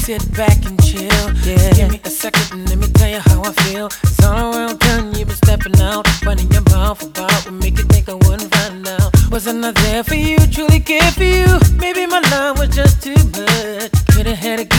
sit back and chill. Yeah. Give me a second and let me tell you how I feel. It's all around town, you've been stepping out, running your mouth about what make you think I wouldn't find out. Was I not there for you, truly cared for you? Maybe my love was just too much. Could've had a